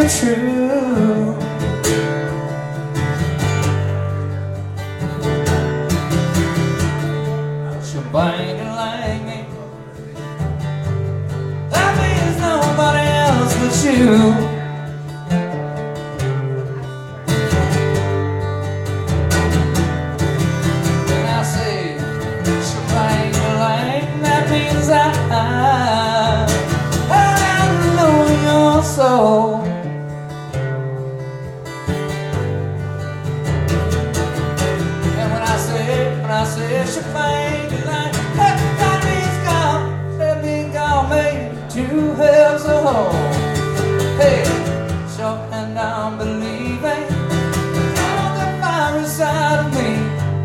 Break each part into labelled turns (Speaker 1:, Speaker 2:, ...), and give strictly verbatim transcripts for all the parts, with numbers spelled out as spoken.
Speaker 1: true. Somebody like me, that means nobody else but you. And I say, somebody like that means I, I know your soul. And when I say, when I say, somebody like two hells a hole. Hey, so and I'm believing all the fire inside of me.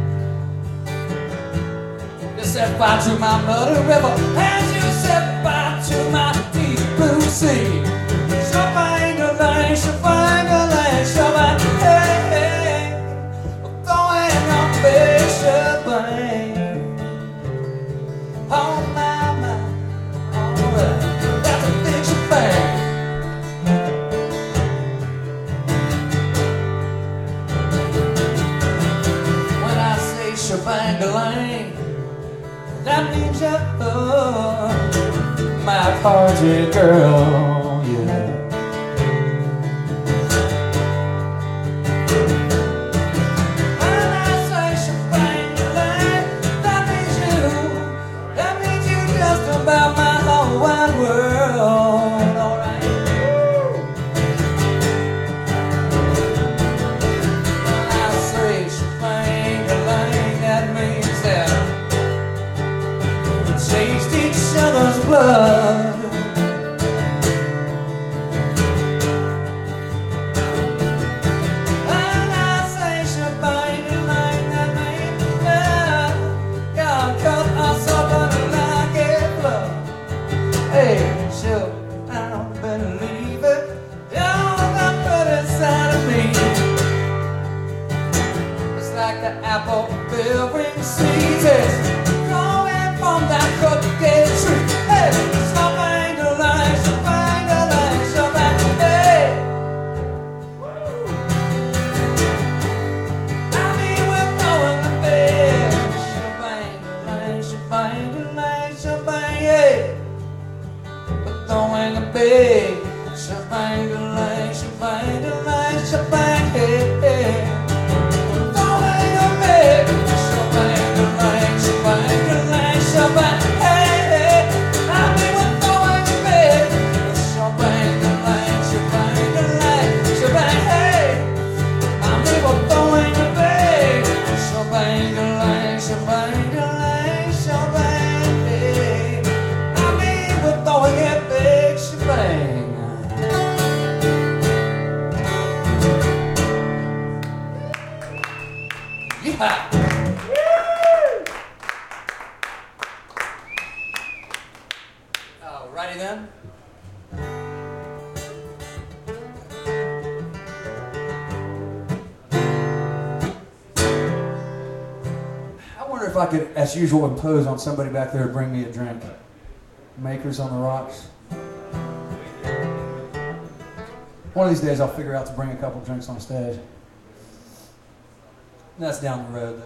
Speaker 1: You set fire to my muddy river, and you set fire to my deep blue sea. Shop-a-ing-a-lang, shop-a-ing-a-lang, shop-a-ing, hey, hey, we're going on big shop-a-ing. Oh my, my, alright. Shebang-a-lang, that means you're my party girl, yeah. When I say shebang-a-lang, that means you, that means you just about my whole wide world, alright. When I say shebang-a-lang, taste each other's blood. And I say shebang-a-lang, that means that God cut us open like a blood. Hey, sure, I don't believe it. All that put inside of me, it's like the apple bearing seeds from that crooked tree. Hey, shebang-a-lang, shebang-a-lang, shebang, hey. I mean, we're going to bed. Shebang-a-lang, shebang-a-lang, shebang, hey. We're going to bed. Shebang-a-lang, shebang-a-lang, shebang, hey, hey. We're going to bed. Shebang-a-lang, shebang-a-lang, shebang, hey, hey, I mean we're going to bed. Shebang-a-lang, shebang-a-lang, shebang, hey, I mean we're going to bed. Shebang-a-lang, shebang-a-lang, shebang, hey, I mean we're throwing a big shebang. Yeah. Alrighty then. I wonder if I could, as usual, impose on somebody back there to bring me a drink. Makers on the rocks. One of these days I'll figure out to bring a couple drinks on stage. That's down the road though.